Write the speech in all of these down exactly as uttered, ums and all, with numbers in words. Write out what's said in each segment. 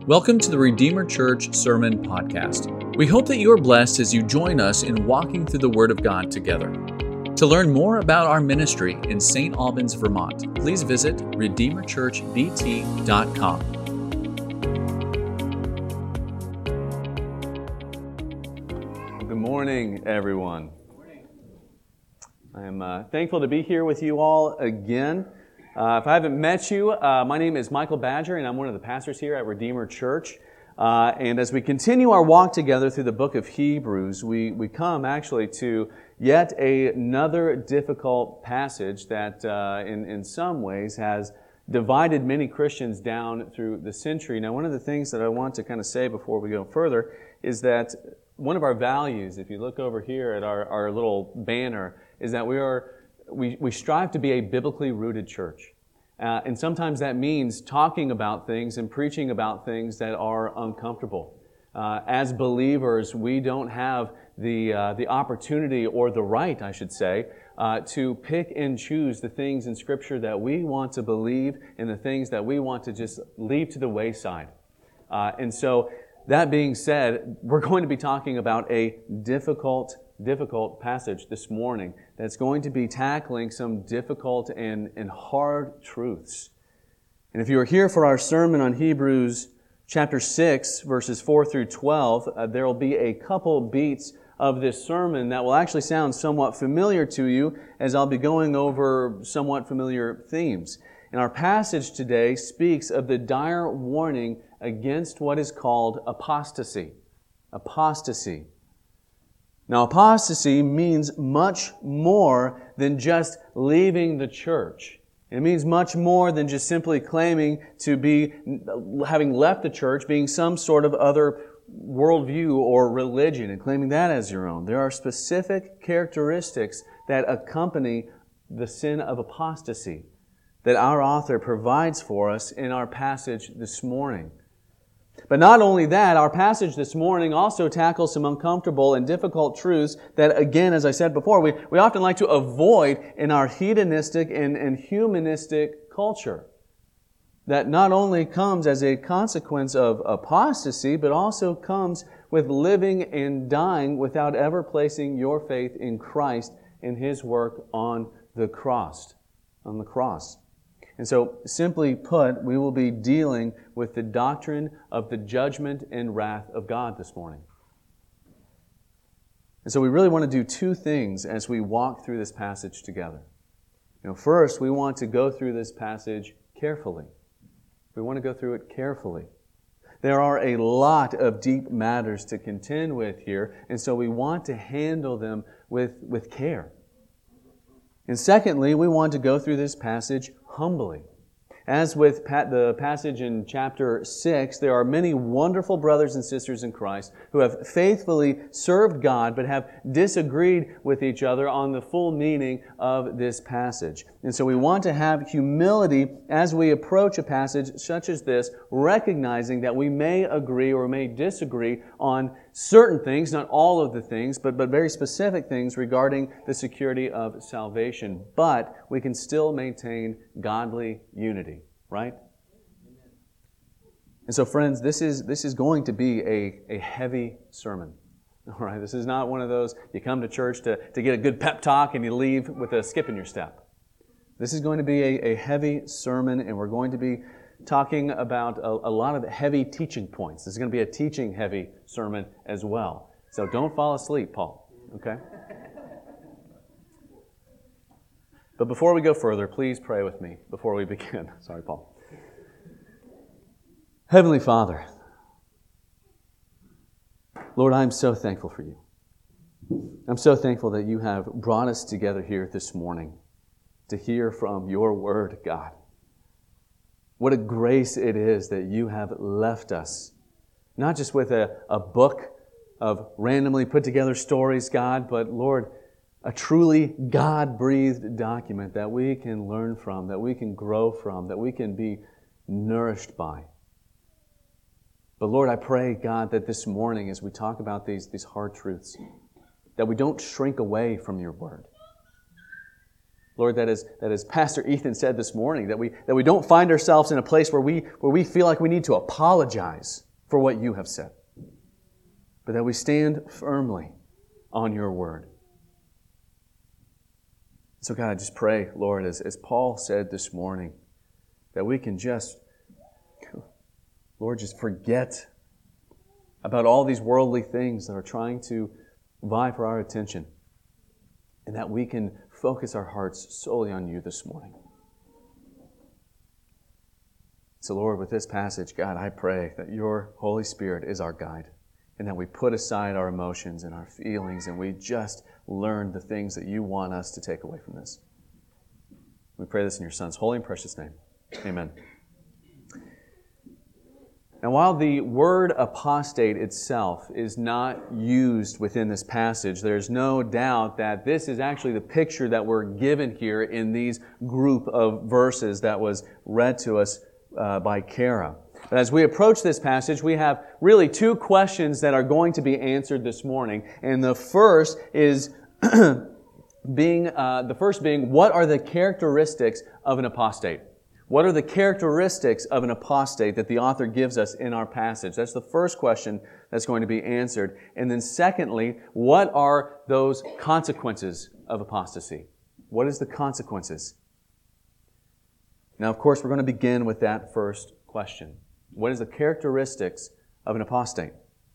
Welcome to the Redeemer Church Sermon Podcast. We hope that you are blessed as you join us in walking through the Word of God together. To learn more about our ministry in Saint Albans, Vermont, please visit redeemer church v t dot com. Good morning, everyone. I am uh, thankful to be here with you all again. Uh, if I haven't met you, uh, my name is Michael Badger, and I'm one of the pastors here at Redeemer Church. Uh, and as we continue our walk together through the book of Hebrews, we, we come actually to yet a, another difficult passage that uh, in, in some ways has divided many Christians down through the century. Now, one of the things that I want to kind of say before we go further is that one of our values, if you look over here at our, our little banner, is that we are we, we strive to be a biblically rooted church. Uh, and sometimes that means talking about things and preaching about things that are uncomfortable. Uh, as believers, we don't have the uh, the opportunity or the right, I should say, uh, to pick and choose the things in Scripture that we want to believe and the things that we want to just leave to the wayside. Uh, and so, that being said, we're going to be talking about a difficult difficult passage this morning that's going to be tackling some difficult and, and hard truths. And if you are here for our sermon on Hebrews chapter six, verses four through twelve, uh, there will be a couple beats of this sermon that will actually sound somewhat familiar to you as I'll be going over somewhat familiar themes. And our passage today speaks of the dire warning against what is called apostasy. Apostasy. Now, apostasy means much more than just leaving the church. It means much more than just simply claiming to be, having left the church, being some sort of other worldview or religion and claiming that as your own. There are specific characteristics that accompany the sin of apostasy that our author provides for us in our passage this morning. But not only that, our passage this morning also tackles some uncomfortable and difficult truths that, again, as I said before, we, we often like to avoid in our hedonistic and, and humanistic culture. That not only comes as a consequence of apostasy, but also comes with living and dying without ever placing your faith in Christ and His work on the cross. On the cross. And so, simply put, we will be dealing with the doctrine of the judgment and wrath of God this morning. And so we really want to do two things as we walk through this passage together. You know, first, we want to go through this passage carefully. We want to go through it carefully. There are a lot of deep matters to contend with here, and so we want to handle them with, with care. And secondly, we want to go through this passage humbly. As with the passage in chapter six, there are many wonderful brothers and sisters in Christ who have faithfully served God but have disagreed with each other on the full meaning of this passage. And so we want to have humility as we approach a passage such as this, recognizing that we may agree or may disagree on certain things, not all of the things, but, but very specific things regarding the security of salvation. But we can still maintain godly unity, right? And so, friends, this is this is going to be a, a heavy sermon. All right, this is not one of those you come to church to, to get a good pep talk and you leave with a skip in your step. This is going to be a, a heavy sermon, and we're going to be talking about a, a lot of heavy teaching points. This is going to be a teaching-heavy sermon as well. So don't fall asleep, Paul, okay? But before we go further, please pray with me before we begin. Sorry, Paul. Heavenly Father, Lord, I'm so thankful for you. I'm so thankful that you have brought us together here this morning to hear from your word, God. What a grace it is that you have left us, not just with a, a book of randomly put together stories, God, but Lord, a truly God-breathed document that we can learn from, that we can grow from, that we can be nourished by. But Lord, I pray, God, that this morning as we talk about these, these hard truths, that we don't shrink away from your word. Lord, that is, that as Pastor Ethan said this morning, that we, that we don't find ourselves in a place where we, where we feel like we need to apologize for what you have said, but that we stand firmly on your word. So God, I just pray, Lord, as, as Paul said this morning, that we can just, Lord, just forget about all these worldly things that are trying to vie for our attention, and that we can focus our hearts solely on you this morning. So Lord, with this passage, God, I pray that your Holy Spirit is our guide, and that we put aside our emotions and our feelings, and we just learn the things that you want us to take away from this. We pray this in your Son's holy and precious name. Amen. Now, while the word apostate itself is not used within this passage, there's no doubt that this is actually the picture that we're given here in these group of verses that was read to us uh, by Kara. But as we approach this passage, we have really two questions that are going to be answered this morning. And the first is being uh, the first being, what are the characteristics of an apostate? What are the characteristics of an apostate that the author gives us in our passage? That's the first question that's going to be answered. And then secondly, what are those consequences of apostasy? What is the consequences? Now, of course, we're going to begin with that first question. What is the characteristics of an apostate?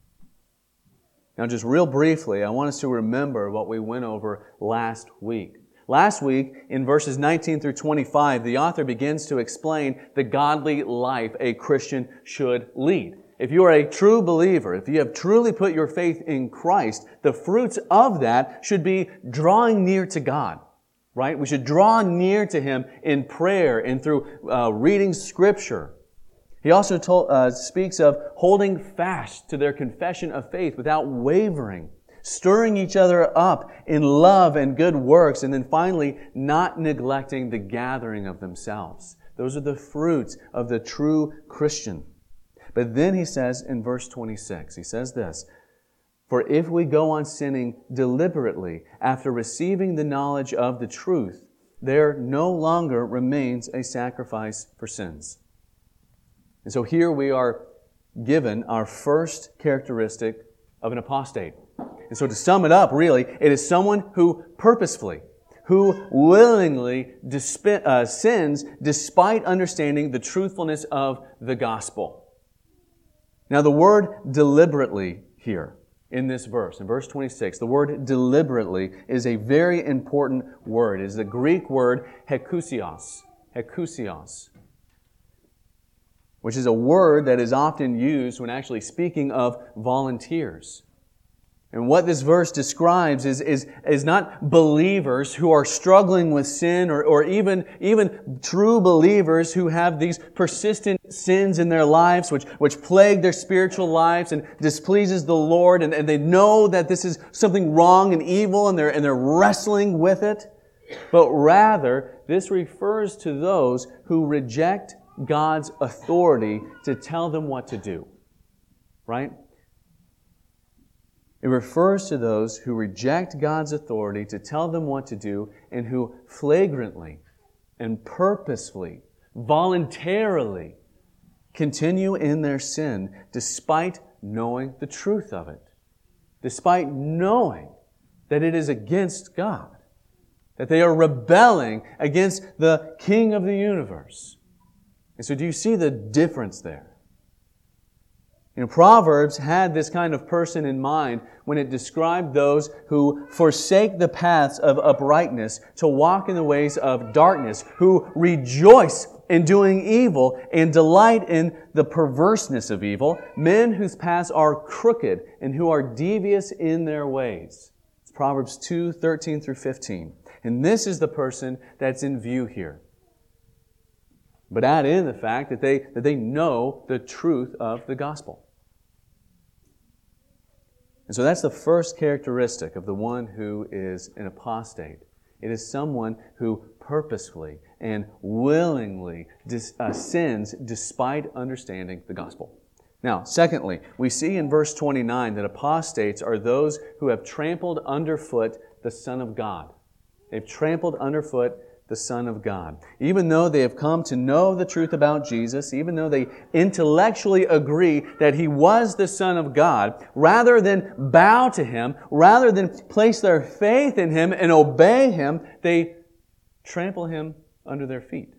Now, just real briefly, I want us to remember what we went over last week. Last week, in verses nineteen through twenty-five, the author begins to explain the godly life a Christian should lead. If you are a true believer, if you have truly put your faith in Christ, the fruits of that should be drawing near to God, right? We should draw near to Him in prayer and through uh, reading Scripture. He also told, uh, speaks of holding fast to their confession of faith without wavering, stirring each other up in love and good works, and then finally, not neglecting the gathering of themselves. Those are the fruits of the true Christian. But then he says in verse twenty-six, he says this, "For if we go on sinning deliberately after receiving the knowledge of the truth, there no longer remains a sacrifice for sins." And so here we are given our first characteristic of an apostate. And so to sum it up, really, it is someone who purposefully, who willingly disp- uh, sins despite understanding the truthfulness of the gospel. Now the word deliberately here in this verse, in verse twenty-six, the word deliberately is a very important word. It is the Greek word hekusios, hekusios, which is a word that is often used when actually speaking of volunteers. And what this verse describes is, is, is not believers who are struggling with sin or, or even, even true believers who have these persistent sins in their lives which, which plague their spiritual lives and displeases the Lord, and, and they know that this is something wrong and evil and they're, and they're wrestling with it. But rather, this refers to those who reject God's authority to tell them what to do. Right? It refers to those who reject God's authority to tell them what to do and who flagrantly and purposefully, voluntarily continue in their sin despite knowing the truth of it, despite knowing that it is against God, that they are rebelling against the King of the universe. And so do you see the difference there? You know, Proverbs had this kind of person in mind when it described those who forsake the paths of uprightness to walk in the ways of darkness, who rejoice in doing evil and delight in the perverseness of evil, men whose paths are crooked and who are devious in their ways. It's Proverbs two, thirteen through fifteen. And this is the person that's in view here. But add in the fact that they, that they know the truth of the gospel. And so that's the first characteristic of the one who is an apostate. It is someone who purposefully and willingly dis, uh, sins despite understanding the gospel. Now, secondly, we see in verse twenty-nine that apostates are those who have trampled underfoot the Son of God. They've trampled underfoot the Son of God. Even though they have come to know the truth about Jesus, even though they intellectually agree that He was the Son of God, rather than bow to Him, rather than place their faith in Him and obey Him, they trample Him under their feet.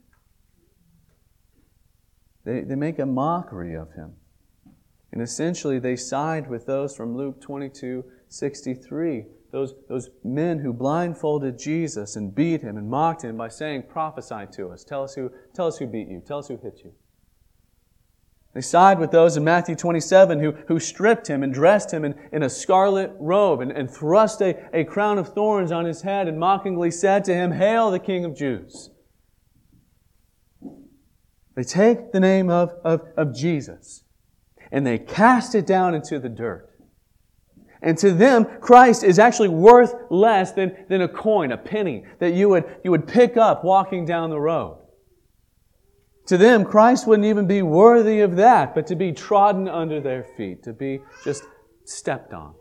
They, they make a mockery of Him. And essentially they side with those from Luke twenty-two sixty-three, those, those men who blindfolded Jesus and beat Him and mocked Him by saying, "Prophesy to us. Tell us who, tell us who beat you. Tell us who hit you." They side with those in Matthew twenty-seven who, who stripped Him and dressed Him in, in a scarlet robe and, and thrust a, a crown of thorns on His head and mockingly said to Him, "Hail the King of Jews." They take the name of, of, of Jesus and they cast it down into the dirt. And to them, Christ is actually worth less than, than a coin, a penny, that you would, you would pick up walking down the road. To them, Christ wouldn't even be worthy of that, but to be trodden under their feet, to be just stepped on.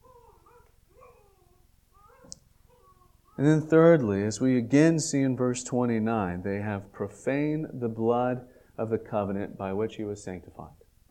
And then thirdly, as we again see in verse twenty-nine, they have profaned the blood of the covenant by which He was sanctified.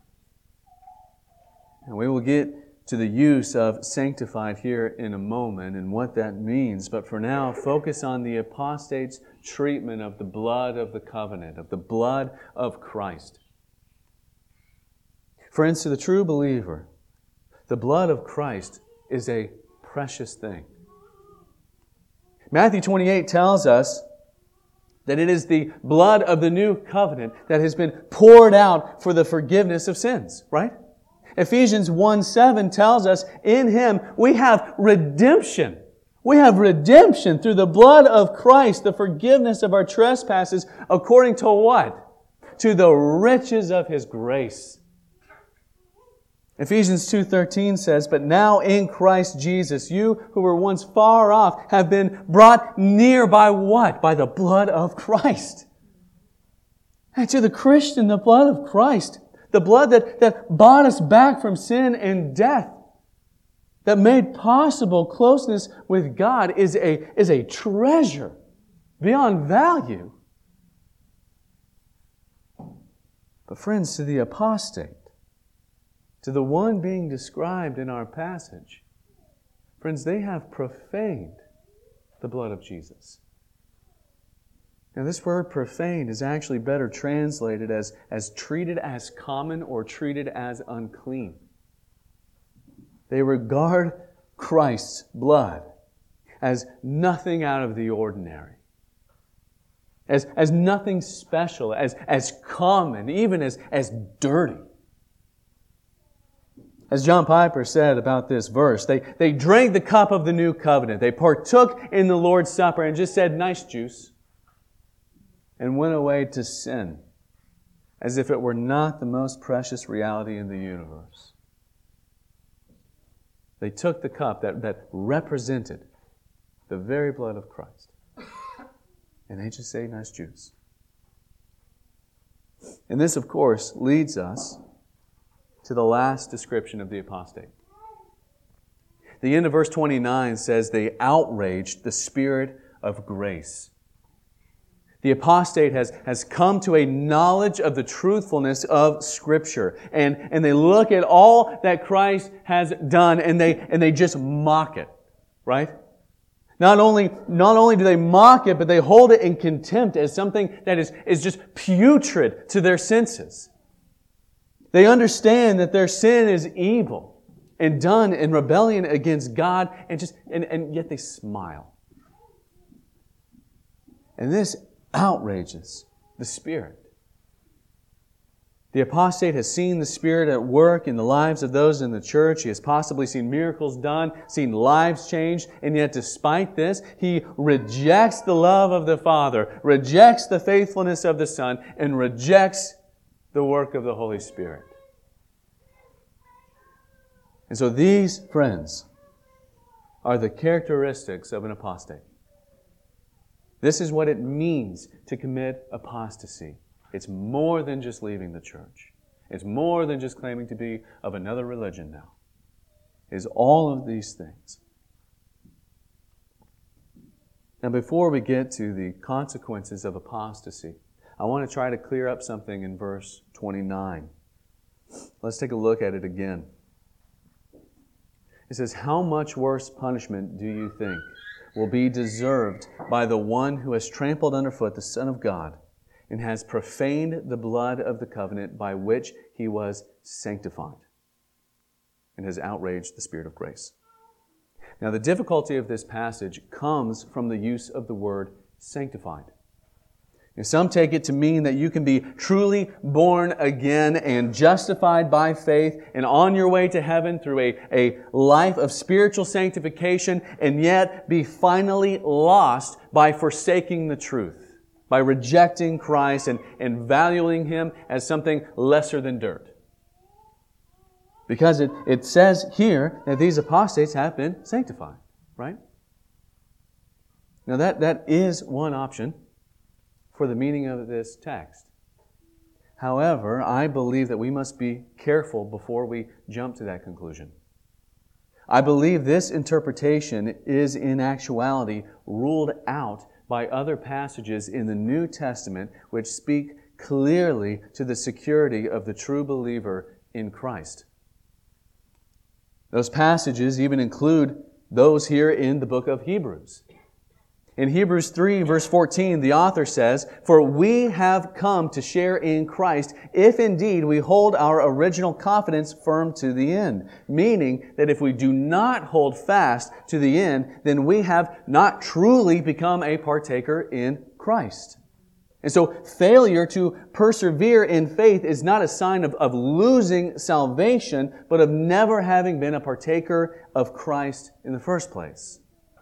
And we will get to the use of sanctified here in a moment and what that means. But for now, focus on the apostate's treatment of the blood of the covenant, of the blood of Christ. Friends, to the true believer, the blood of Christ is a precious thing. Matthew twenty-eight tells us that it is the blood of the new covenant that has been poured out for the forgiveness of sins, right? Ephesians one seven tells us in Him we have redemption. We have redemption through the blood of Christ, the forgiveness of our trespasses, according to what? To the riches of His grace. Ephesians two thirteen says, "But now in Christ Jesus, you who were once far off have been brought near by what? By the blood of Christ." And to the Christian, the blood of Christ, the blood that, that bought us back from sin and death, that made possible closeness with God, is a, is a treasure beyond value. But friends, to the apostate, to the one being described in our passage, friends, they have profaned the blood of Jesus. Now, this word profaned is actually better translated as, as treated as common or treated as unclean. They regard Christ's blood as nothing out of the ordinary, as, as nothing special, as, as common, even as, as dirty. As John Piper said about this verse, they, they drank the cup of the new covenant. They partook in the Lord's Supper and just said, "Nice juice," and went away to sin as if it were not the most precious reality in the universe. They took the cup that, that represented the very blood of Christ, and they just say, "Nice juice." And this, of course, leads us to the last description of the apostate. The end of verse twenty-nine says they outraged the Spirit of grace. The apostate has, has come to a knowledge of the truthfulness of Scripture. And, and they look at all that Christ has done and they, and they just mock it. Right? Not only, not only do they mock it, but they hold it in contempt as something that is, is just putrid to their senses. They understand that their sin is evil and done in rebellion against God, and just and, and yet they smile. And this outrages the Spirit. The apostate has seen the Spirit at work in the lives of those in the church. He has possibly seen miracles done, seen lives changed, and yet despite this, he rejects the love of the Father, rejects the faithfulness of the Son, and rejects the work of the Holy Spirit. And so these, friends, are the characteristics of an apostate. This is what it means to commit apostasy. It's more than just leaving the church. It's more than just claiming to be of another religion now. It is all of these things. Now, before we get to the consequences of apostasy, I want to try to clear up something in verse twenty-nine. Let's take a look at it again. It says, "How much worse punishment do you think will be deserved by the one who has trampled underfoot the Son of God and has profaned the blood of the covenant by which he was sanctified and has outraged the Spirit of grace?" Now, the difficulty of this passage comes from the use of the word sanctified. And some take it to mean that you can be truly born again and justified by faith and on your way to heaven through a, a life of spiritual sanctification, and yet be finally lost by forsaking the truth, by rejecting Christ and, and valuing Him as something lesser than dirt. Because it, it says here that these apostates have been sanctified, right? Now that, that is one option for the meaning of this text. However, I believe that we must be careful before we jump to that conclusion. I believe this interpretation is in actuality ruled out by other passages in the New Testament which speak clearly to the security of the true believer in Christ. Those passages even include those here in the book of Hebrews. In Hebrews three, verse fourteen, the author says, "For we have come to share in Christ, if indeed we hold our original confidence firm to the end." Meaning that if we do not hold fast to the end, then we have not truly become a partaker in Christ. And so failure to persevere in faith is not a sign of, of losing salvation, but of never having been a partaker of Christ in the first place.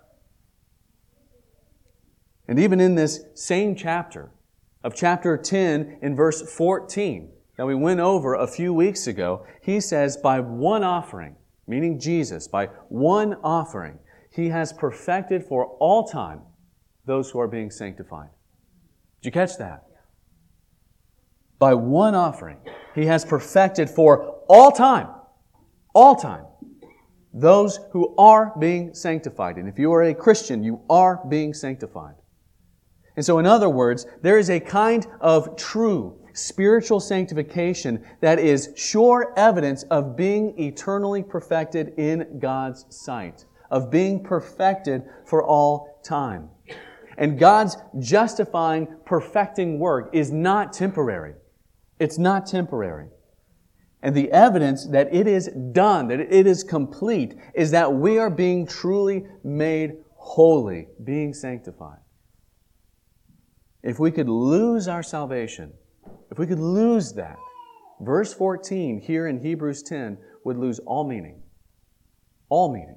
And even in this same chapter, of chapter ten in verse fourteen, that we went over a few weeks ago, he says, "By one offering," meaning Jesus, "by one offering, He has perfected for all time those who are being sanctified." Did you catch that? By one offering, He has perfected for all time, all time, those who are being sanctified. And if you are a Christian, you are being sanctified. And so in other words, there is a kind of true spiritual sanctification that is sure evidence of being eternally perfected in God's sight, of being perfected for all time. And God's justifying, perfecting work is not temporary. It's not temporary. And the evidence that it is done, that it is complete, is that we are being truly made holy, being sanctified. If we could lose our salvation, if we could lose that, verse fourteen here in Hebrews ten would lose all meaning. All meaning.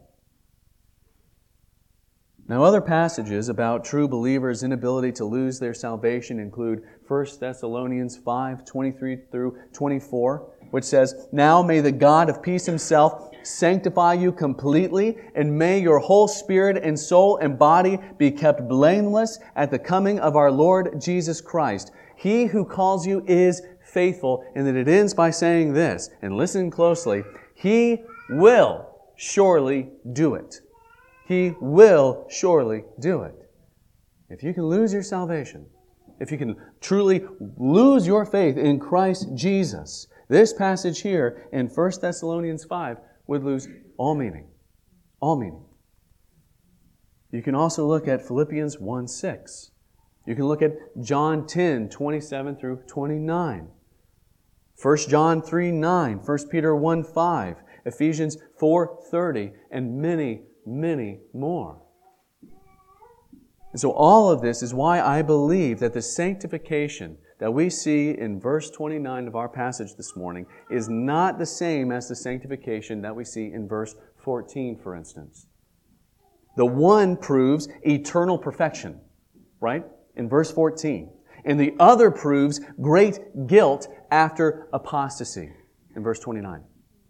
Now, other passages about true believers' inability to lose their salvation include First Thessalonians five, twenty-three through twenty-four, which says, "Now may the God of peace Himself sanctify you completely, and may your whole spirit and soul and body be kept blameless at the coming of our Lord Jesus Christ. He who calls you is faithful." And then it ends by saying this, and listen closely, "He will surely do it." He will surely do it. If you can lose your salvation, if you can truly lose your faith in Christ Jesus, this passage here in First Thessalonians five would lose all meaning. All meaning. You can also look at Philippians one six. You can look at John ten, twenty-seven through twenty-nine. First John three nine, First Peter one five, Ephesians four thirty, and many many more. And so all of this is why I believe that the sanctification that we see in verse twenty-nine of our passage this morning is not the same as the sanctification that we see in verse fourteen, for instance. The one proves eternal perfection, right? In verse fourteen. And the other proves great guilt after apostasy in verse twenty-nine.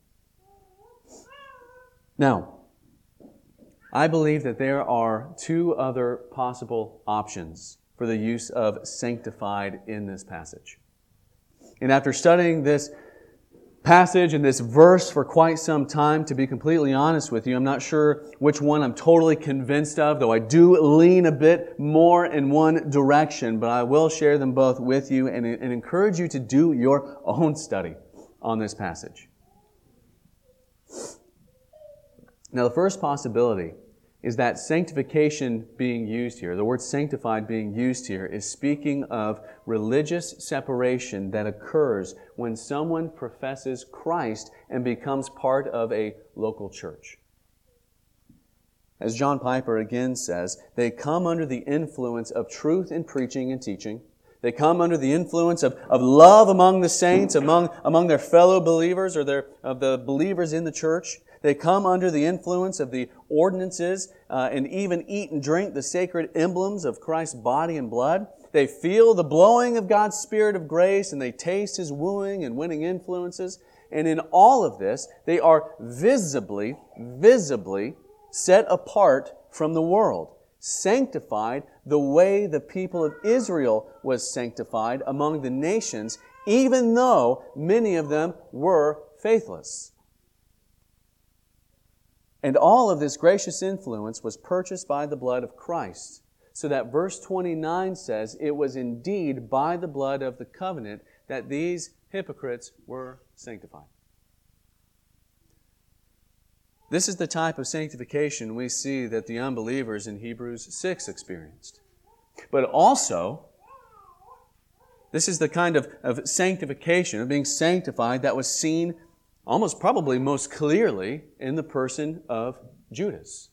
Now, I believe that there are two other possible options for the use of sanctified in this passage. And after studying this passage and this verse for quite some time, to be completely honest with you. I'm not sure which one I'm totally convinced of, though I do lean a bit more in one direction, but I will share them both with you and, and encourage you to do your own study on this passage. Now, the first possibility is that sanctification being used here, the word sanctified being used here, is speaking of religious separation that occurs when someone professes Christ and becomes part of a local church. As John Piper again says, they come under the influence of truth in preaching and teaching. They come under the influence of, of love among the saints, among, among their fellow believers or their, of the believers in the church. They come under the influence of the ordinances uh, and even eat and drink the sacred emblems of Christ's body and blood. They feel the blowing of God's Spirit of grace and they taste His wooing and winning influences. And in all of this, they are visibly, visibly set apart from the world, sanctified the way the people of Israel was sanctified among the nations, even though many of them were faithless. And all of this gracious influence was purchased by the blood of Christ, so that verse twenty-nine says, it was indeed by the blood of the covenant that these hypocrites were sanctified. This is the type of sanctification we see that the unbelievers in Hebrews six experienced. But also, this is the kind of, of sanctification, of being sanctified, that was seen almost probably most clearly in the person of Judas.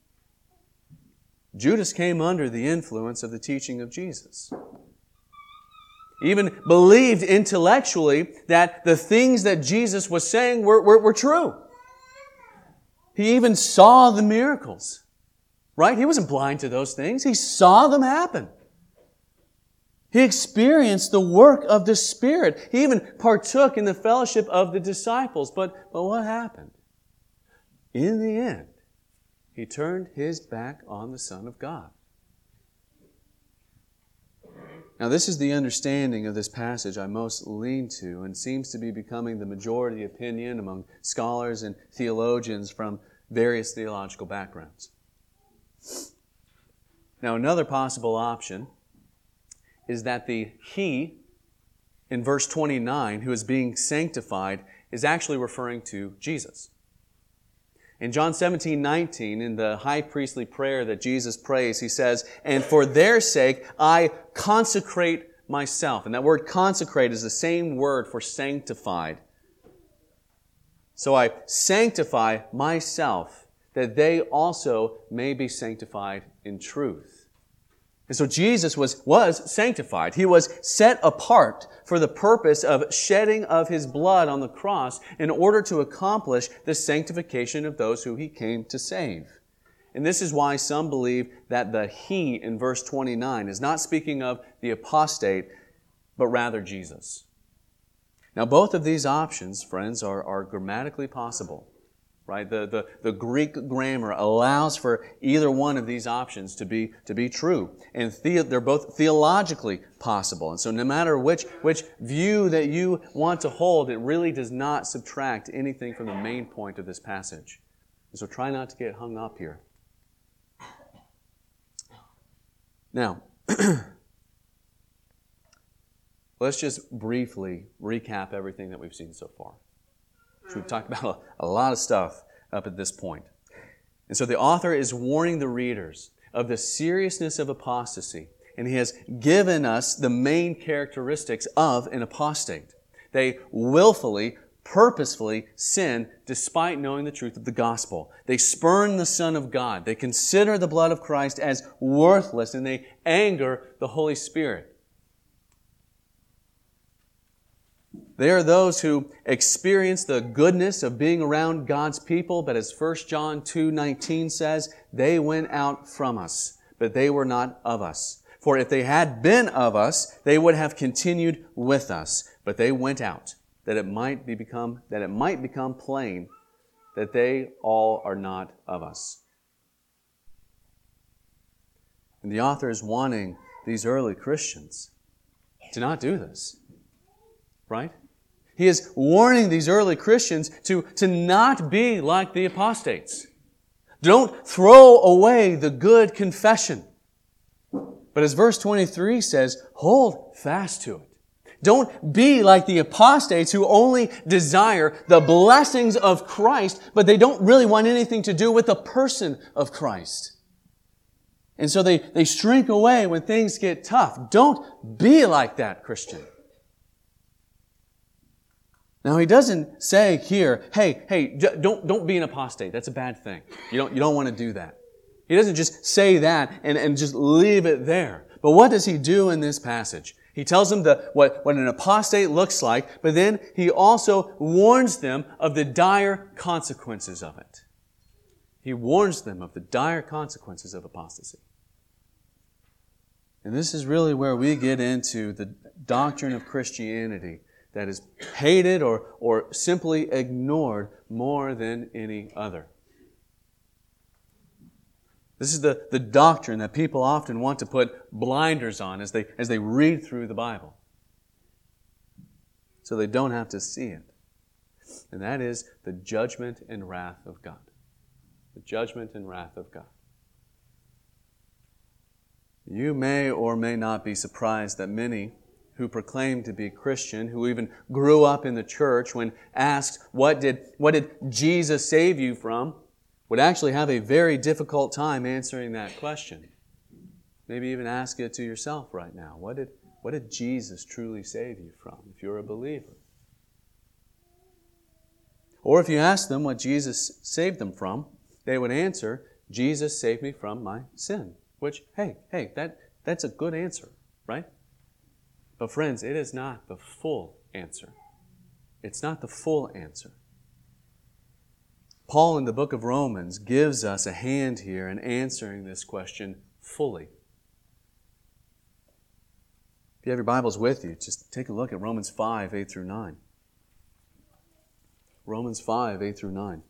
Judas came under the influence of the teaching of Jesus. He even believed intellectually that the things that Jesus was saying were, were, were true. He even saw the miracles, right? He wasn't blind to those things. He saw them happen. He experienced the work of the Spirit. He even partook in the fellowship of the disciples. But, but what happened? In the end, he turned his back on the Son of God. Now, this is the understanding of this passage I most lean to and seems to be becoming the majority opinion among scholars and theologians from various theological backgrounds. Now, another possible option is that the He, in verse twenty-nine, who is being sanctified, is actually referring to Jesus. In John seventeen nineteen, in the high priestly prayer that Jesus prays, He says, "And for their sake I consecrate myself." And that word consecrate is the same word for sanctified. So I sanctify myself, that they also may be sanctified in truth. And so Jesus was, was sanctified. He was set apart for the purpose of shedding of His blood on the cross in order to accomplish the sanctification of those who He came to save. And this is why some believe that the He in verse twenty-nine is not speaking of the apostate, but rather Jesus. Now, both of these options, friends, are, are grammatically possible. Right? The, the, the Greek grammar allows for either one of these options to be, to be true. And the, they're both theologically possible. And so no matter which, which view that you want to hold, it really does not subtract anything from the main point of this passage. And so try not to get hung up here. Now, let's just briefly recap everything that we've seen so far. So we've talked about a, a lot of stuff up at this point. And so the author is warning the readers of the seriousness of apostasy. And he has given us the main characteristics of an apostate. They willfully, purposefully sin despite knowing the truth of the gospel. They spurn the Son of God. They consider the blood of Christ as worthless, and they anger the Holy Spirit. They are those who experience the goodness of being around God's people, but as First John two nineteen says, they went out from us, but they were not of us. For if they had been of us, they would have continued with us, but they went out, that it might be become that it might become plain that they all are not of us. And the author is wanting these early Christians to not do this, right? He is warning these early Christians to, to not be like the apostates. Don't throw away the good confession. But as verse twenty-three says, hold fast to it. Don't be like the apostates who only desire the blessings of Christ, but they don't really want anything to do with the person of Christ. And so they, they shrink away when things get tough. Don't be like that, Christian. Now, he doesn't say here, hey, hey, don't, don't be an apostate. That's a bad thing. You don't, you don't want to do that. He doesn't just say that and, and just leave it there. But what does he do in this passage? He tells them the, what, what an apostate looks like, but then he also warns them of the dire consequences of it. He warns them of the dire consequences of apostasy. And this is really where we get into the doctrine of Christianity that is hated or, or simply ignored more than any other. This is the, the doctrine that people often want to put blinders on as they, as they read through the Bible, so they don't have to see it. And that is the judgment and wrath of God. The judgment and wrath of God. You may or may not be surprised that many who proclaim to be Christian, who even grew up in the church, when asked, what did, what did Jesus save you from, would actually have a very difficult time answering that question. Maybe even ask it to yourself right now. What did, what did Jesus truly save you from, if you're a believer? Or if you ask them what Jesus saved them from, they would answer, Jesus saved me from my sin. Which, hey, hey, that, that's a good answer, right? But friends, it is not the full answer. It's not the full answer. Paul in the book of Romans gives us a hand here in answering this question fully. If you have your Bibles with you, just take a look at Romans five, eight through nine. Romans five, eight through nine.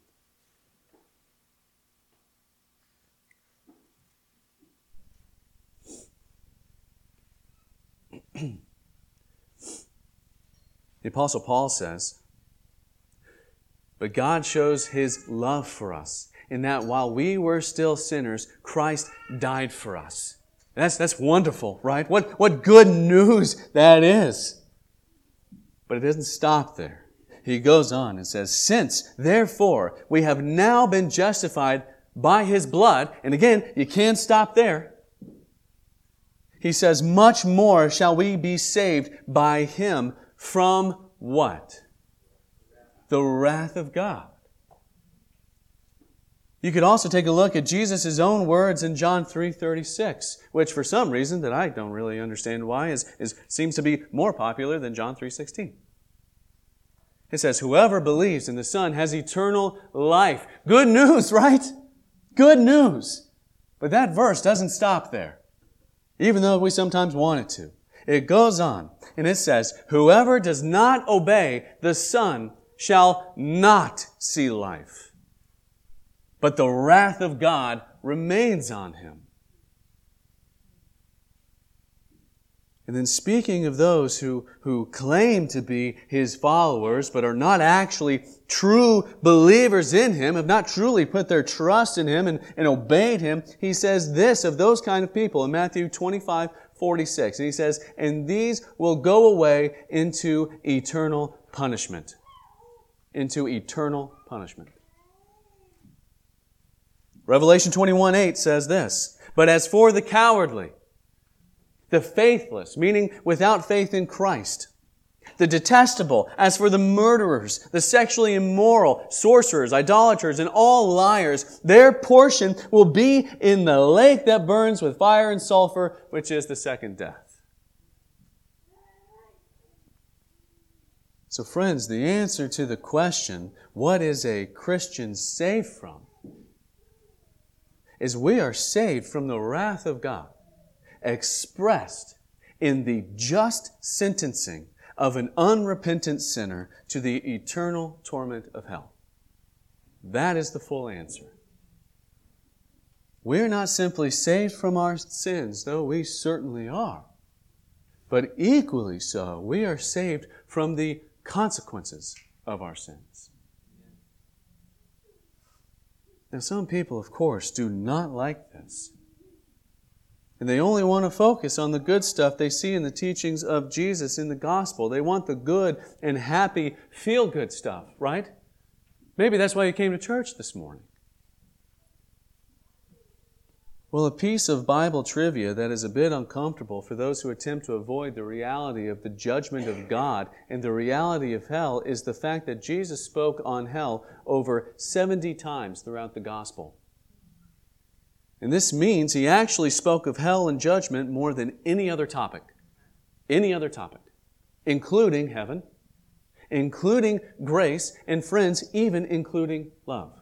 The Apostle Paul says, but God shows His love for us in that while we were still sinners, Christ died for us. That's, that's wonderful, right? What, what good news that is. But it doesn't stop there. He goes on and says, since, therefore, we have now been justified by His blood, and again, you can't stop there. He says, much more shall we be saved by Him from what? The wrath of God. You could also take a look at Jesus' own words in John three thirty-six, which for some reason that I don't really understand why is, is seems to be more popular than John three sixteen. It says, whoever believes in the Son has eternal life. Good news, right? Good news. But that verse doesn't stop there, even though we sometimes want it to. It goes on, and it says, whoever does not obey the Son shall not see life, but the wrath of God remains on him. And then speaking of those who, who claim to be His followers, but are not actually true believers in Him, have not truly put their trust in Him and, and obeyed Him, He says this of those kind of people in Matthew twenty-five forty-six. And He says, and these will go away into eternal punishment. Into eternal punishment. Revelation twenty-one eight says this, but as for the cowardly, the faithless, meaning without faith in Christ, the detestable, as for the murderers, the sexually immoral, sorcerers, idolaters, and all liars, their portion will be in the lake that burns with fire and sulfur, which is the second death. So friends, the answer to the question, what is a Christian saved from? Is we are saved from the wrath of God, expressed in the just sentencing of an unrepentant sinner to the eternal torment of hell. That is the full answer. We're not simply saved from our sins, though we certainly are. But equally so, we are saved from the consequences of our sins. Now, some people, of course, do not like this. And they only want to focus on the good stuff they see in the teachings of Jesus in the gospel. They want the good and happy, feel-good stuff, right? Maybe that's why you came to church this morning. Well, a piece of Bible trivia that is a bit uncomfortable for those who attempt to avoid the reality of the judgment of God and the reality of hell is the fact that Jesus spoke on hell over seventy times throughout the gospel. And this means He actually spoke of hell and judgment more than any other topic. Any other topic. Including heaven, including grace, and friends, even including love.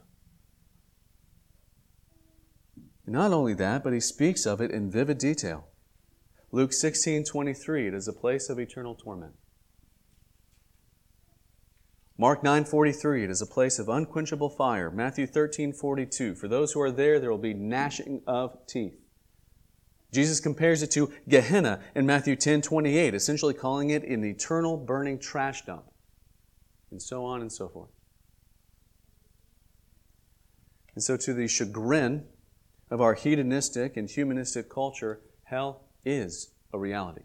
And not only that, but He speaks of it in vivid detail. Luke sixteen twenty-three, it is a place of eternal torment. Mark nine forty-three, it is a place of unquenchable fire. Matthew thirteen forty-two, for those who are there, there will be gnashing of teeth. Jesus compares it to Gehenna in Matthew ten twenty-eight, essentially calling it an eternal burning trash dump. And so on and so forth. And so to the chagrin of our hedonistic and humanistic culture, hell is a reality.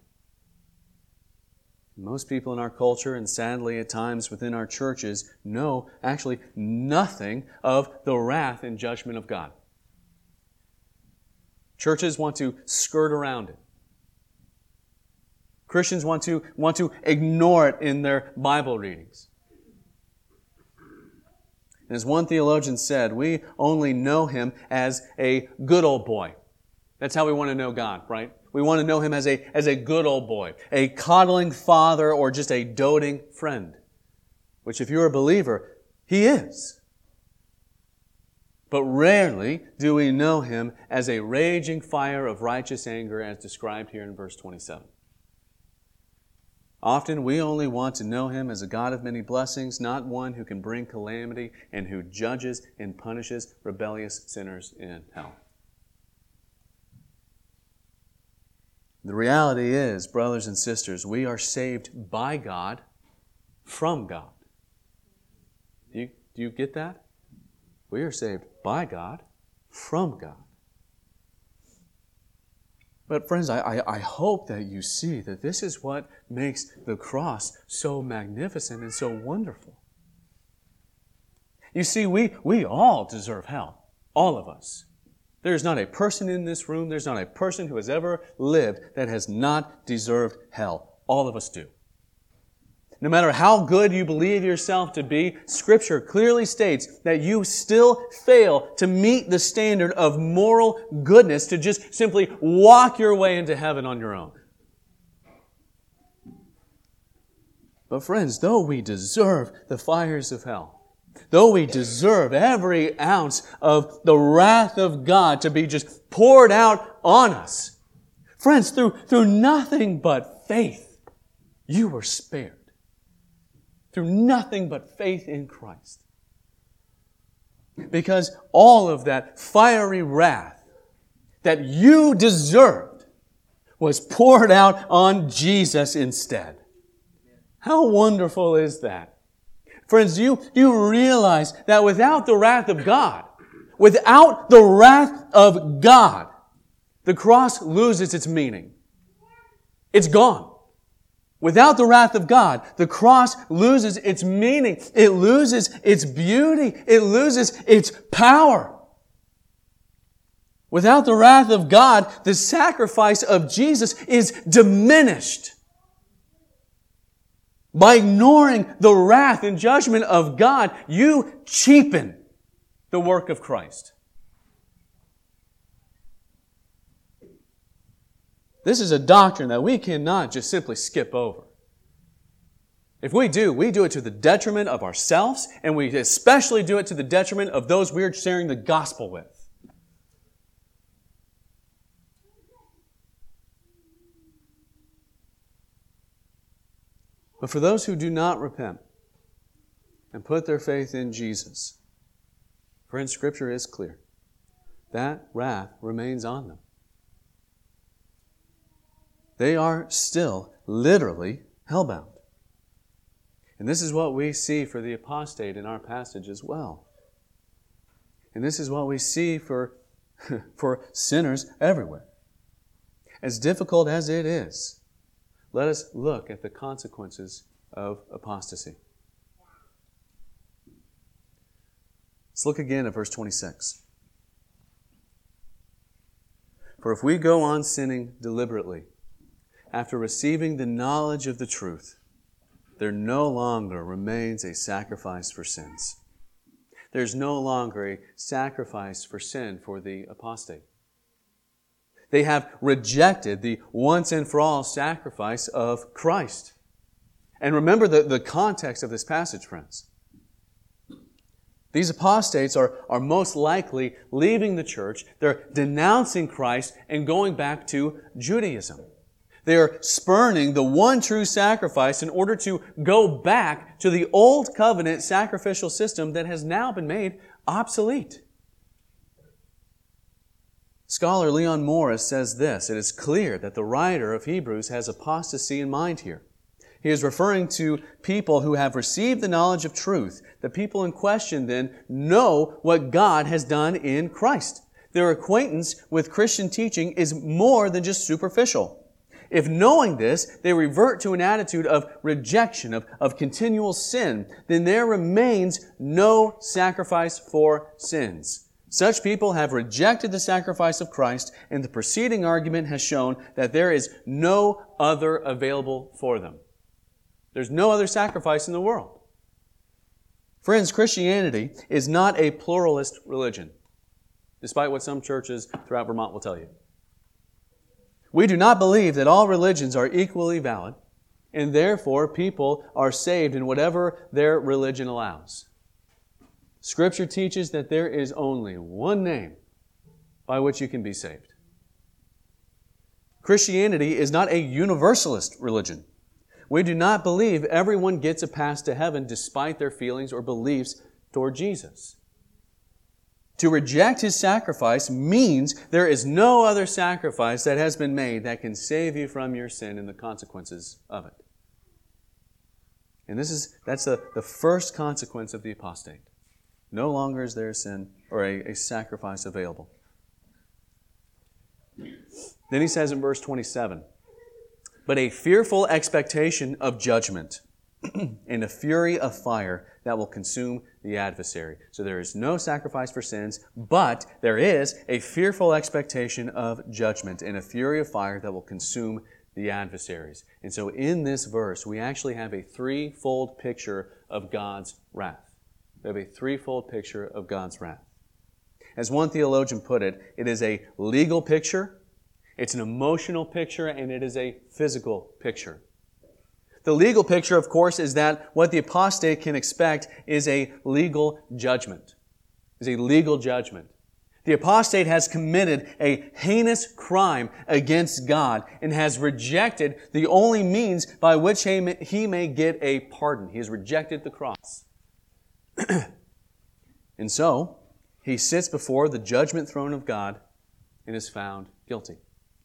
Most people in our culture, and sadly at times within our churches, know actually nothing of the wrath and judgment of God. Churches want to skirt around it. Christians want to, want to ignore it in their Bible readings. And as one theologian said, we only know Him as a good old boy. That's how we want to know God, right? We want to know Him as a, as a good old boy, a coddling father or just a doting friend. Which if you're a believer, He is. But rarely do we know Him as a raging fire of righteous anger as described here in verse twenty-seven. Often we only want to know Him as a God of many blessings, not one who can bring calamity and who judges and punishes rebellious sinners in hell. The reality is, brothers and sisters, we are saved by God, from God. Do you, do you get that? We are saved by God, from God. But friends, I, I, I hope that you see that this is what makes the cross so magnificent and so wonderful. You see, we, we all deserve hell. All of us. There's not a person in this room, there's not a person who has ever lived that has not deserved hell. All of us do. No matter how good you believe yourself to be, Scripture clearly states that you still fail to meet the standard of moral goodness to just simply walk your way into heaven on your own. But friends, though we deserve the fires of hell, though we deserve every ounce of the wrath of God to be just poured out on us, friends, through, through nothing but faith, you were spared. Through nothing but faith in Christ. Because all of that fiery wrath that you deserved was poured out on Jesus instead. How wonderful is that? Friends, you, you realize that without the wrath of God, without the wrath of God, the cross loses its meaning. It's gone. Without the wrath of God, the cross loses its meaning. It loses its beauty. It loses its power. Without the wrath of God, the sacrifice of Jesus is diminished. By ignoring the wrath and judgment of God, you cheapen the work of Christ. This is a doctrine that we cannot just simply skip over. If we do, we do it to the detriment of ourselves, and we especially do it to the detriment of those we're sharing the gospel with. But for those who do not repent and put their faith in Jesus, friends, Scripture is clear. That wrath remains on them. They are still literally hellbound. And this is what we see for the apostate in our passage as well. And this is what we see for, for sinners everywhere. As difficult as it is, let us look at the consequences of apostasy. Let's look again at verse twenty-six. For if we go on sinning deliberately, after receiving the knowledge of the truth, there no longer remains a sacrifice for sins. There's no longer a sacrifice for sin for the apostate. They have rejected the once and for all sacrifice of Christ. And remember the, the context of this passage, friends. These apostates are, are most likely leaving the church. They're denouncing Christ and going back to Judaism. They are spurning the one true sacrifice in order to go back to the old covenant sacrificial system that has now been made obsolete. Scholar Leon Morris says this: it is clear that the writer of Hebrews has apostasy in mind here. He is referring to people who have received the knowledge of truth. The people in question then know what God has done in Christ. Their acquaintance with Christian teaching is more than just superficial. If knowing this, they revert to an attitude of rejection, of, of continual sin, then there remains no sacrifice for sins. Such people have rejected the sacrifice of Christ, and the preceding argument has shown that there is no other available for them. There's no other sacrifice in the world. Friends, Christianity is not a pluralist religion, despite what some churches throughout Vermont will tell you. We do not believe that all religions are equally valid, and therefore people are saved in whatever their religion allows. Scripture teaches that there is only one name by which you can be saved. Christianity is not a universalist religion. We do not believe everyone gets a pass to heaven despite their feelings or beliefs toward Jesus. To reject His sacrifice means there is no other sacrifice that has been made that can save you from your sin and the consequences of it. And this is that's the, the first consequence of the apostate. No longer is there a sin or a, a sacrifice available. Then he says in verse twenty-seven, but a fearful expectation of judgment and a fury of fire that will consume the adversary. So there is no sacrifice for sins, but there is a fearful expectation of judgment and a fury of fire that will consume the adversaries. And so in this verse, we actually have a threefold picture of God's wrath. We have a threefold picture of God's wrath. As one theologian put it, it is a legal picture, it's an emotional picture, and it is a physical picture. The legal picture, of course, is that what the apostate can expect is a legal judgment. Is a legal judgment. The apostate has committed a heinous crime against God and has rejected the only means by which he may, he may get a pardon. He has rejected the cross. And so, he sits before the judgment throne of God and is found guilty.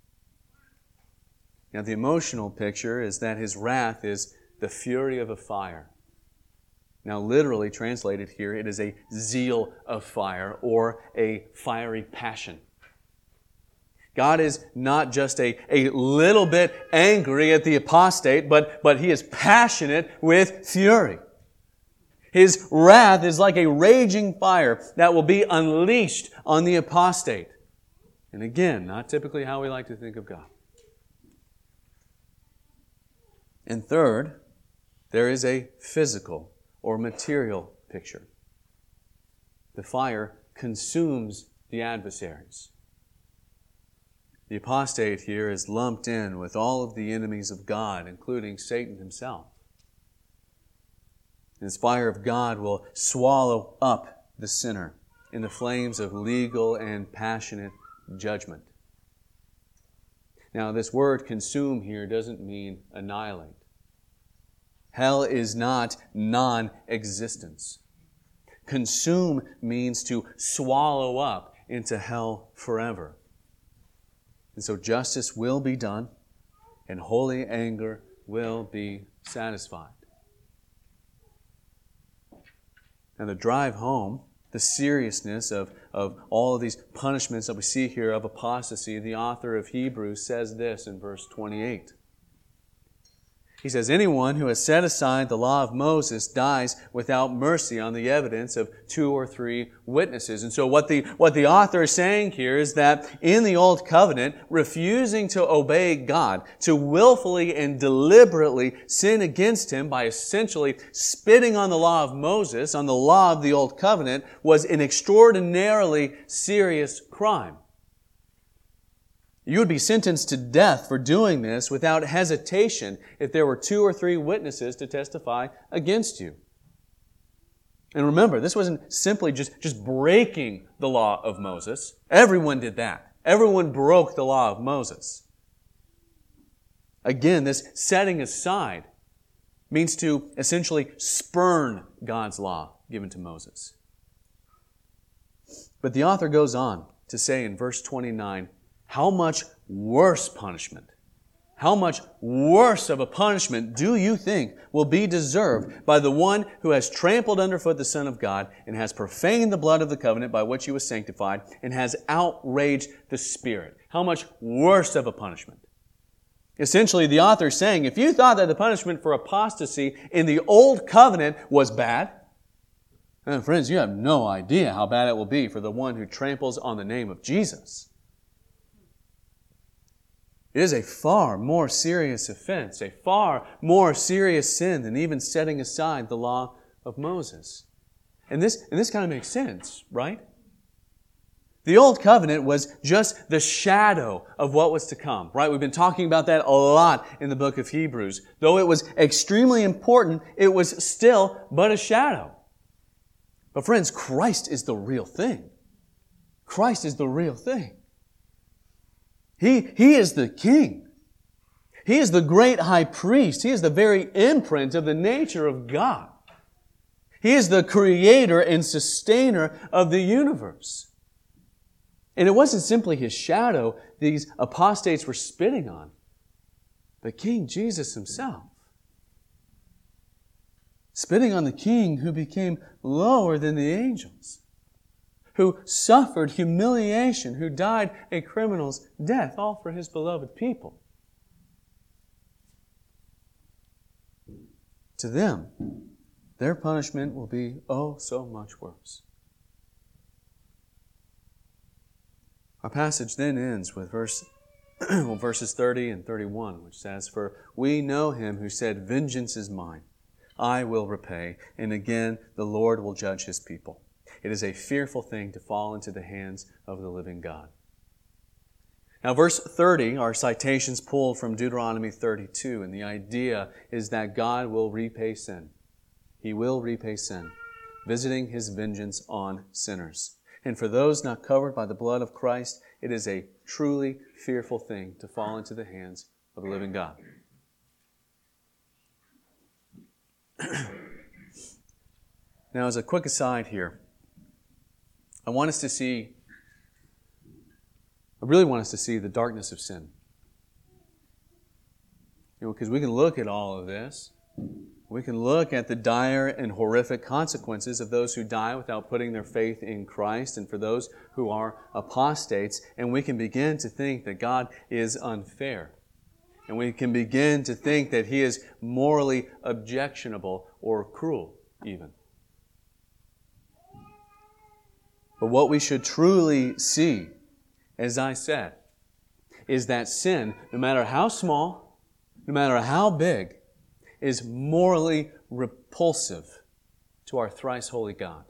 Now, the emotional picture is that his wrath is the fury of a fire. Now, literally translated here, it is a zeal of fire or a fiery passion. God is not just a, a little bit angry at the apostate, but, but He is passionate with fury. His wrath is like a raging fire that will be unleashed on the apostate. And again, not typically how we like to think of God. And third, there is a physical or material picture. The fire consumes the adversaries. The apostate here is lumped in with all of the enemies of God, including Satan himself. This fire of God will swallow up the sinner in the flames of legal and passionate judgment. Now, this word consume here doesn't mean annihilate. Hell is not non-existence. Consume means to swallow up into hell forever. And so justice will be done, and holy anger will be satisfied. And the drive home, the seriousness of, of all of these punishments that we see here of apostasy, the author of Hebrews says this in verse twenty-eight. He says, anyone who has set aside the law of Moses dies without mercy on the evidence of two or three witnesses. And so what the, what the author is saying here is that in the Old Covenant, refusing to obey God, to willfully and deliberately sin against Him by essentially spitting on the law of Moses, on the law of the Old Covenant, was an extraordinarily serious crime. You would be sentenced to death for doing this without hesitation if there were two or three witnesses to testify against you. And remember, this wasn't simply just, just breaking the law of Moses. Everyone did that. Everyone broke the law of Moses. Again, this setting aside means to essentially spurn God's law given to Moses. But the author goes on to say in verse twenty-nine, how much worse punishment, how much worse of a punishment do you think will be deserved by the one who has trampled underfoot the Son of God and has profaned the blood of the covenant by which He was sanctified and has outraged the Spirit? How much worse of a punishment? Essentially, the author is saying, if you thought that the punishment for apostasy in the Old Covenant was bad, then friends, you have no idea how bad it will be for the one who tramples on the name of Jesus. It is a far more serious offense, a far more serious sin than even setting aside the law of Moses. And this, and this kind of makes sense, right? The Old Covenant was just the shadow of what was to come, right? We've been talking about that a lot in the book of Hebrews. Though it was extremely important, it was still but a shadow. But friends, Christ is the real thing. Christ is the real thing. He, he is the King. He is the great high priest. He is the very imprint of the nature of God. He is the creator and sustainer of the universe. And it wasn't simply His shadow these apostates were spitting on, but King Jesus Himself. Spitting on the King who became lower than the angels, who suffered humiliation, who died a criminal's death, all for His beloved people. To them, their punishment will be oh so much worse. Our passage then ends with verse, well, verses thirty and thirty-one, which says, for we know Him who said, vengeance is mine, I will repay, and again the Lord will judge His people. It is a fearful thing to fall into the hands of the living God. Now, verse thirty, our citations pulled from Deuteronomy thirty-two, and the idea is that God will repay sin. He will repay sin, visiting His vengeance on sinners. And for those not covered by the blood of Christ, it is a truly fearful thing to fall into the hands of the living God. Now, as a quick aside here, I want us to see, I really want us to see the darkness of sin. You know, because we can look at all of this. We can look at the dire and horrific consequences of those who die without putting their faith in Christ and for those who are apostates, and we can begin to think that God is unfair. And we can begin to think that He is morally objectionable or cruel even. But what we should truly see, as I said, is that sin, no matter how small, no matter how big, is morally repulsive to our thrice holy God.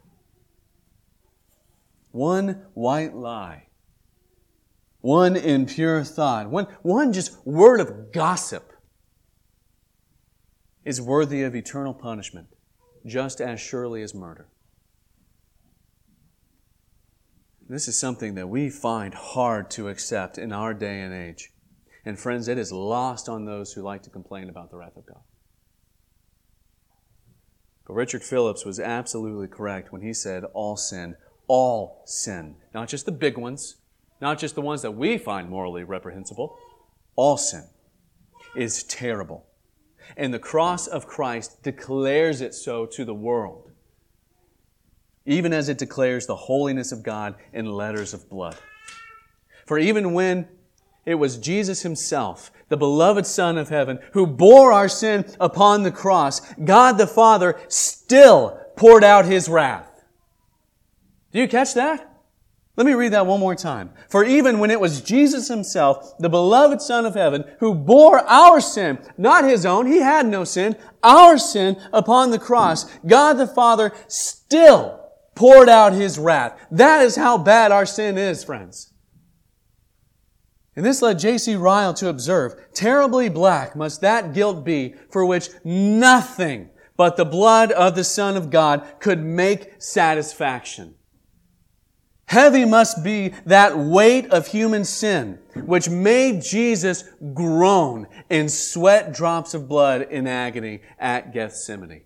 One white lie, one impure thought, one, one just word of gossip is worthy of eternal punishment, just as surely as murder. This is something that we find hard to accept in our day and age. And friends, it is lost on those who like to complain about the wrath of God. But Richard Phillips was absolutely correct when he said all sin, all sin, not just the big ones, not just the ones that we find morally reprehensible, all sin is terrible. And the cross of Christ declares it so to the world. even as it declares the holiness of God in letters of blood. For even when it was Jesus Himself, the beloved Son of heaven, who bore our sin upon the cross, God the Father still poured out His wrath. Do you catch that? Let me read that one more time. For even when it was Jesus Himself, the beloved Son of heaven, who bore our sin, not His own, He had no sin, our sin upon the cross, God the Father still poured out His wrath. That is how bad our sin is, friends. And this led J C Ryle to observe, terribly black must that guilt be for which nothing but the blood of the Son of God could make satisfaction. Heavy must be that weight of human sin which made Jesus groan and sweat drops of blood in agony at Gethsemane.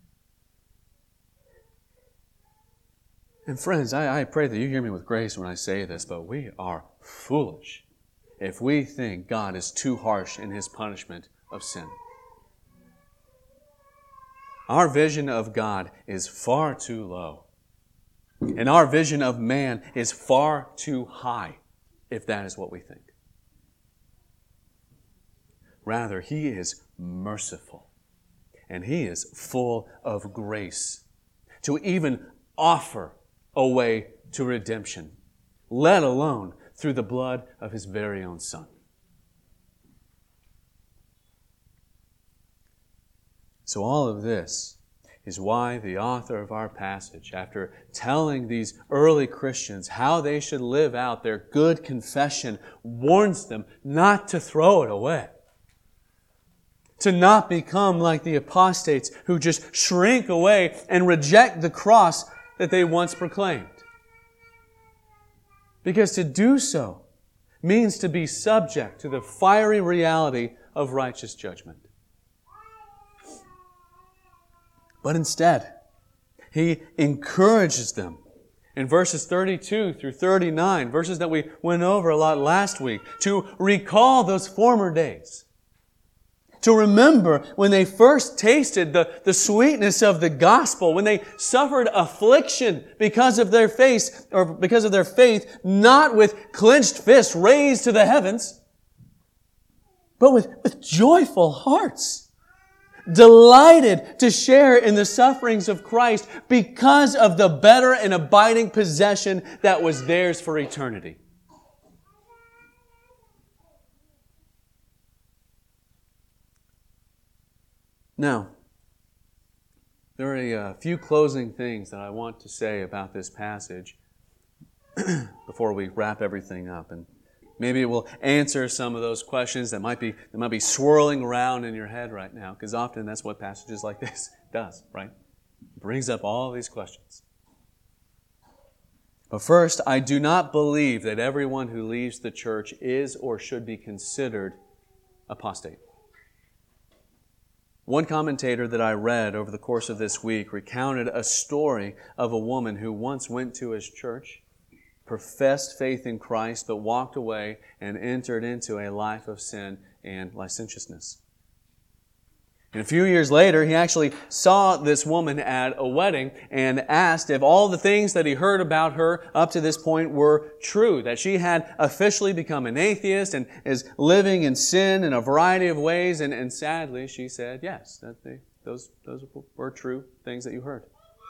And friends, I, I pray that you hear me with grace when I say this, but we are foolish if we think God is too harsh in His punishment of sin. Our vision of God is far too low. And our vision of man is far too high, if that is what we think. Rather, He is merciful, and He is full of grace to even offer a way to redemption, let alone through the blood of His very own Son. So all of this is why the author of our passage, after telling these early Christians how they should live out their good confession, warns them not to throw it away. To not become like the apostates who just shrink away and reject the cross that they once proclaimed. Because to do so means to be subject to the fiery reality of righteous judgment. But instead, he encourages them in verses thirty-two through thirty-nine, verses that we went over a lot last week, to recall those former days. To remember when they first tasted the, the sweetness of the gospel, when they suffered affliction because of their faith, or because of their faith, not with clenched fists raised to the heavens, but with, with joyful hearts, delighted to share in the sufferings of Christ because of the better and abiding possession that was theirs for eternity. Now, there are a uh, few closing things that I want to say about this passage before we wrap everything up, and maybe it will answer some of those questions that might be that might be swirling around in your head right now, because often that's what passages like this does, right? It brings up all these questions. But first, I do not believe that everyone who leaves the church is or should be considered apostate. One commentator that I read over the course of this week recounted a story of a woman who once went to his church, professed faith in Christ, but walked away and entered into a life of sin and licentiousness. And a few years later, he actually saw this woman at a wedding and asked if all the things that he heard about her up to this point were true, that she had officially become an atheist and is living in sin in a variety of ways. And, and sadly, she said, yes, that they, those, those were true things that you heard.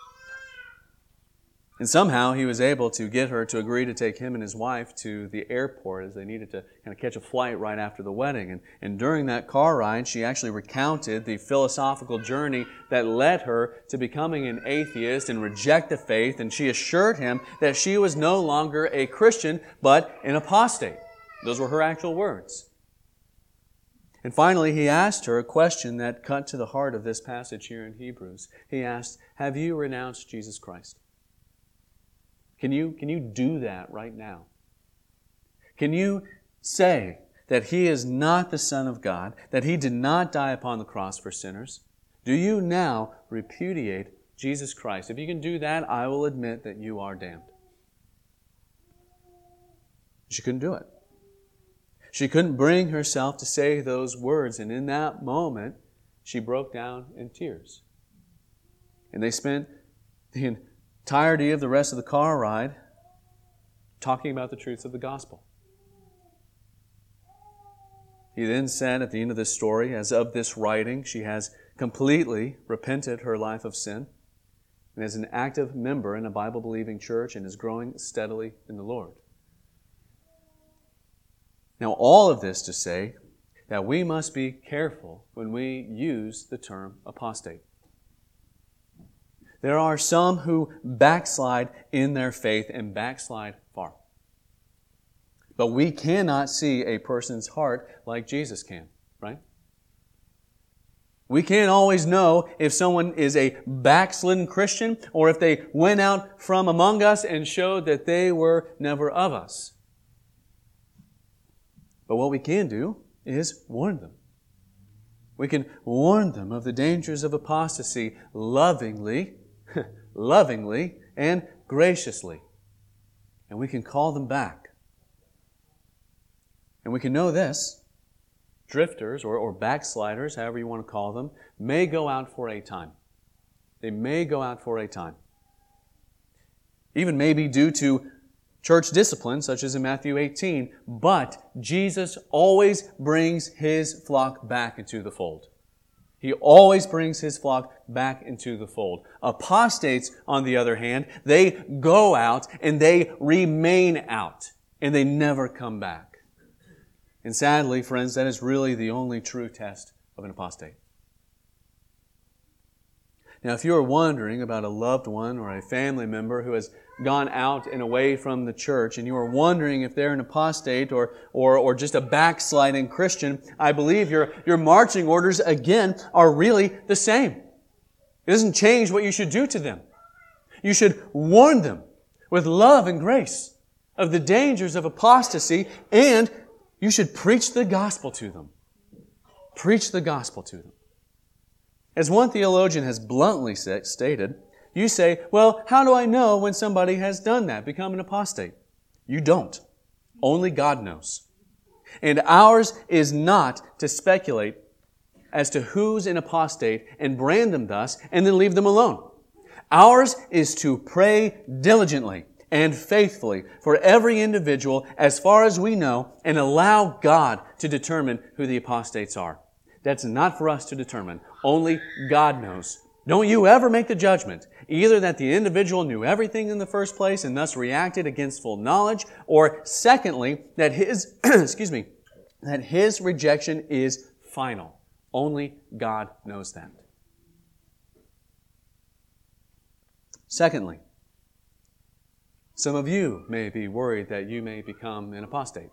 And somehow he was able to get her to agree to take him and his wife to the airport, as they needed to kind of catch a flight right after the wedding. And, and during that car ride, she actually recounted the philosophical journey that led her to becoming an atheist and reject the faith. And she assured him that she was no longer a Christian, but an apostate. Those were her actual words. And finally, he asked her a question that cut to the heart of this passage here in Hebrews. He asked, have you renounced Jesus Christ? Can you, can you do that right now? Can you say that He is not the Son of God, that He did not die upon the cross for sinners? Do you now repudiate Jesus Christ? If you can do that, I will admit that you are damned. She couldn't do it. She couldn't bring herself to say those words, and in that moment, she broke down in tears. And they spent the entirety of the rest of the car ride talking about the truths of the gospel. He then said at the end of this story, as of this writing, she has completely repented her life of sin and is an active member in a Bible-believing church and is growing steadily in the Lord. Now, all of this to say that we must be careful when we use the term apostate. There are some who backslide in their faith and backslide far. But we cannot see a person's heart like Jesus can, right? We can't always know if someone is a backslidden Christian or if they went out from among us and showed that they were never of us. But what we can do is warn them. We can warn them of the dangers of apostasy lovingly, lovingly, and graciously. And we can call them back. And we can know this: drifters or, or backsliders, however you want to call them, may go out for a time. They may go out for a time. Even maybe due to church discipline, such as in Matthew eighteen, but Jesus always brings His flock back into the fold. He always brings His flock back into the fold. Apostates, on the other hand, they go out and they remain out, and they never come back. And sadly, friends, that is really the only true test of an apostate. Now, if you are wondering about a loved one or a family member who has gone out and away from the church, and you are wondering if they're an apostate or, or, or just a backsliding Christian, I believe your, your marching orders, again, are really the same. It doesn't change what you should do to them. You should warn them with love and grace of the dangers of apostasy, and you should preach the gospel to them. Preach the gospel to them. As one theologian has bluntly stated, you say, well, how do I know when somebody has done that, become an apostate? You don't. Only God knows. And ours is not to speculate as to who's an apostate and brand them thus and then leave them alone. Ours is to pray diligently and faithfully for every individual as far as we know and allow God to determine who the apostates are. That's not for us to determine. Only God knows. Don't you ever make the judgment, either that the individual knew everything in the first place and thus reacted against full knowledge, or secondly, that his, excuse me, that his rejection is final. Only God knows that. Secondly, some of you may be worried that you may become an apostate.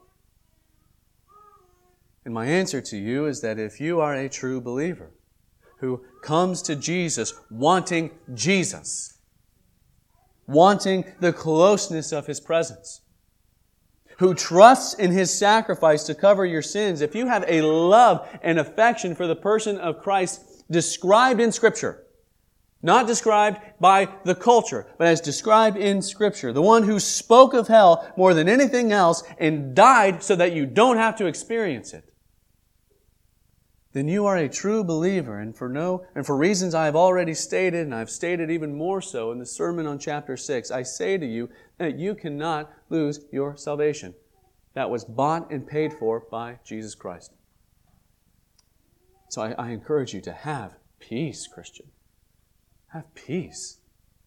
And my answer to you is that if you are a true believer who comes to Jesus wanting Jesus, wanting the closeness of His presence, who trusts in His sacrifice to cover your sins, if you have a love and affection for the person of Christ described in Scripture, not described by the culture, but as described in Scripture, the one who spoke of hell more than anything else and died so that you don't have to experience it, then you are a true believer, and for no and for reasons I have already stated, and I've stated even more so in the sermon on chapter six, I say to you that you cannot lose your salvation. That was bought and paid for by Jesus Christ. So I, I encourage you to have peace, Christian. Have peace.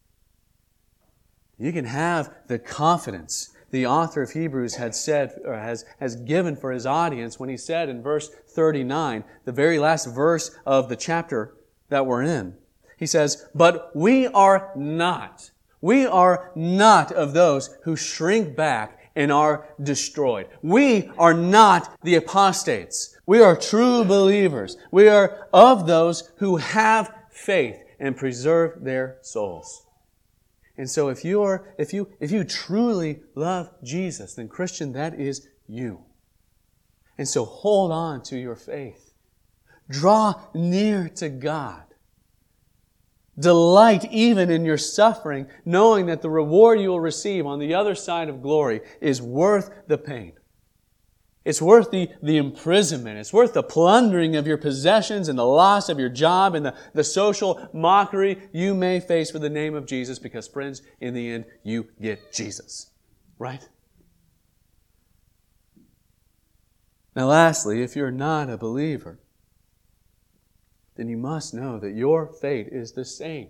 You can have the confidence the author of Hebrews had said, or has, has given for his audience when he said in verse thirty-nine, the very last verse of the chapter that we're in. He says, but we are not, we are not of those who shrink back and are destroyed. We are not the apostates. We are true believers. We are of those who have faith and preserve their souls. And so if you are, if you, if you truly love Jesus, then Christian, that is you. And so hold on to your faith. Draw near to God. Delight even in your suffering, knowing that the reward you will receive on the other side of glory is worth the pain. It's worth the, the imprisonment. It's worth the plundering of your possessions and the loss of your job and the, the social mockery you may face for the name of Jesus because, friends, in the end, you get Jesus. Right? Now, lastly, if you're not a believer, then you must know that your fate is the same.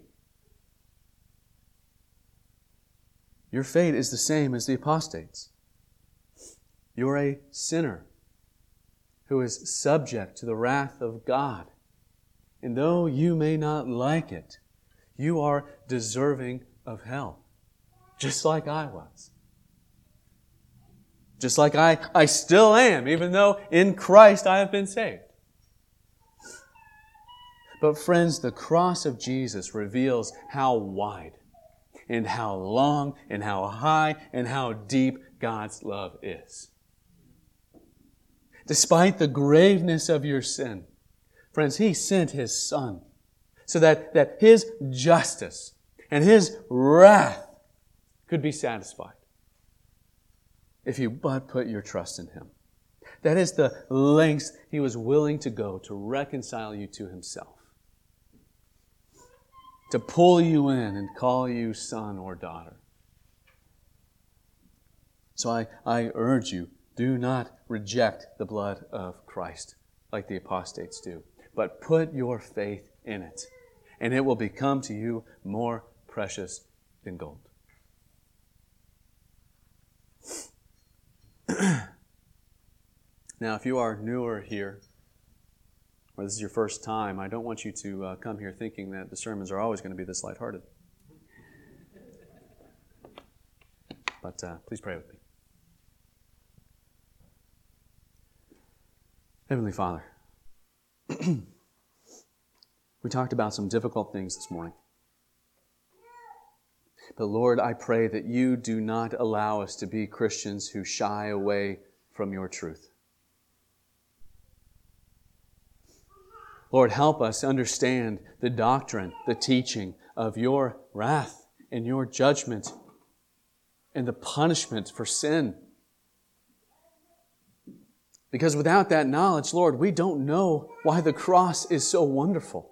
Your fate is the same as the apostates. You're a sinner who is subject to the wrath of God. And though you may not like it, you are deserving of hell, just like I was. Just like I, I still am, even though in Christ I have been saved. But friends, the cross of Jesus reveals how wide and how long and how high and how deep God's love is. Despite the graveness of your sin, friends, He sent His Son so that, that His justice and His wrath could be satisfied if you but put your trust in Him. That is the lengths He was willing to go to reconcile you to Himself, to pull you in and call you son or daughter. So I, I urge you, do not reject the blood of Christ like the apostates do, but put your faith in it, and it will become to you more precious than gold. Now, if you are newer here, or this is your first time, I don't want you to uh, come here thinking that the sermons are always going to be this lighthearted. But uh, please pray with me. Heavenly Father, we talked about some difficult things this morning. But Lord, I pray that you do not allow us to be Christians who shy away from your truth. Lord, help us understand the doctrine, the teaching of your wrath and your judgment and the punishment for sin. Because without that knowledge, Lord, we don't know why the cross is so wonderful.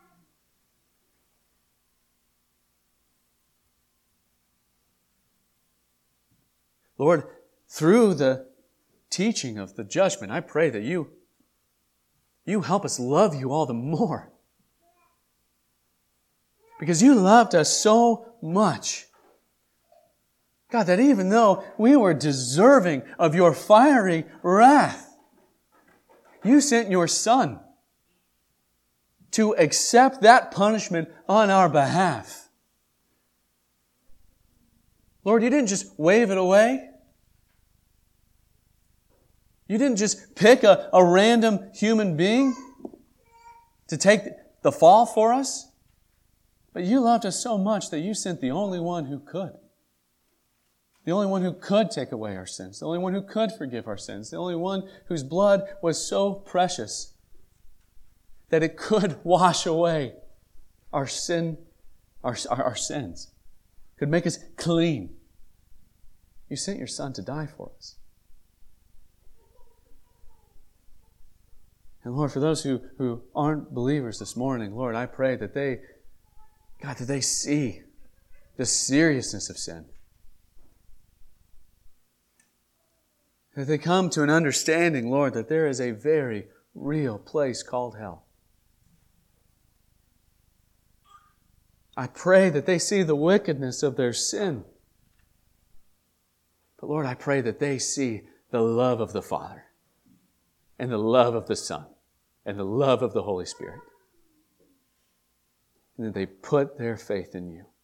Lord, through the teaching of the judgment, I pray that you, you help us love you all the more. Because you loved us so much, God, that even though we were deserving of your fiery wrath, you sent your Son to accept that punishment on our behalf. Lord, you didn't just wave it away. You didn't just pick a, a random human being to take the fall for us. But you loved us so much that you sent the only one who could. The only one who could take away our sins. The only one who could forgive our sins. The only one whose blood was so precious that it could wash away our sin, our, our, our sins. Could make us clean. You sent your Son to die for us. And Lord, for those who, who aren't believers this morning, Lord, I pray that they, God, that they see the seriousness of sin. That they come to an understanding, Lord, that there is a very real place called hell. I pray that they see the wickedness of their sin. But Lord, I pray that they see the love of the Father and the love of the Son and the love of the Holy Spirit. And that they put their faith in you.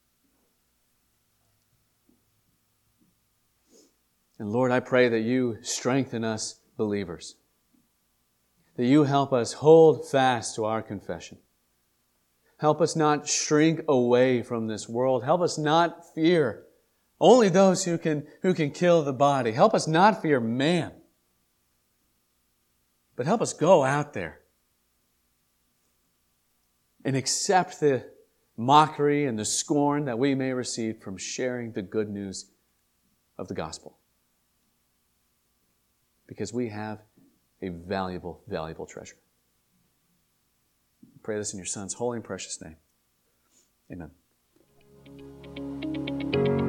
And Lord, I pray that you strengthen us believers. That you help us hold fast to our confession. Help us not shrink away from this world. Help us not fear only those who can, who can kill the body. Help us not fear man. But help us go out there and accept the mockery and the scorn that we may receive from sharing the good news of the gospel. because we have a valuable, valuable treasure. I pray this in your Son's holy and precious name. Amen.